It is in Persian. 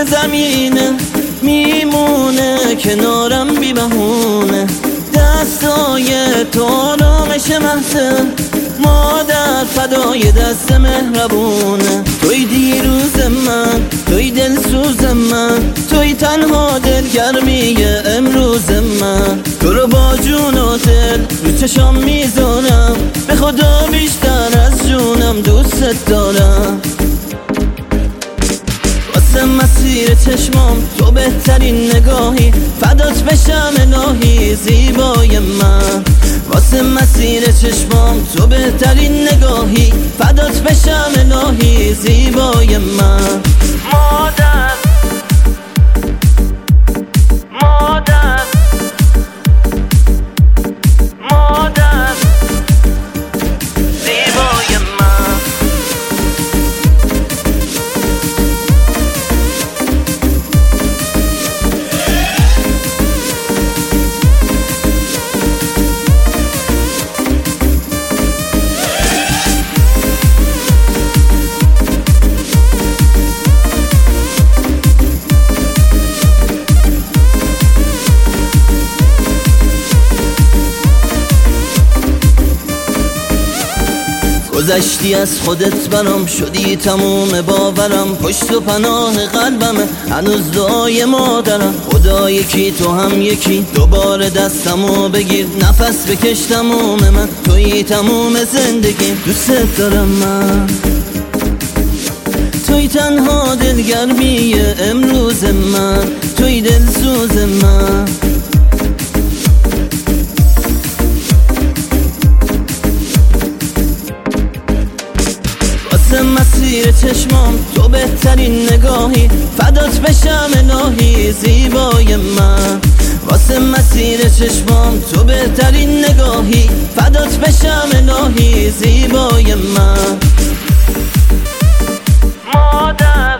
روی زمینه میمونه کنارم بی بهونه، دستای تو آرامش محضه، مادر فدای دست مهربونه. توی دیروز من، توی دلسوز من، توی تنها دلگرمی امروز من. تو رو با جون و دل رو چشام میذارم، به خدا بیشتر از جونم دوست دارم. واسه مسیر چشمام تو بهترین نگاهی، فدات بشم الهی زیبای من. واسه مسیر چشمام تو بهترین نگاهی، فدات بشم الهی زیبای من. مادر مادر مادر زیبای من. گذشتی از خودت برام، شدی تموم باورم، پشت و پناه قلبمه هنوز دعای مادرم. خدا یکی تو هم یکی، دوباره دستمو بگیر، نفس بکش تموم من، توی تموم زندگی. دوست دارم من، توی تنها دلگرمی امروز من، توی دلسوز من. واسه مسیر چشمام تو بهترین نگاهی، فدات بشم الهی زیبای من. واسه مسیر چشمام تو بهترین نگاهی، فدات بشم الهی زیبای من. مادر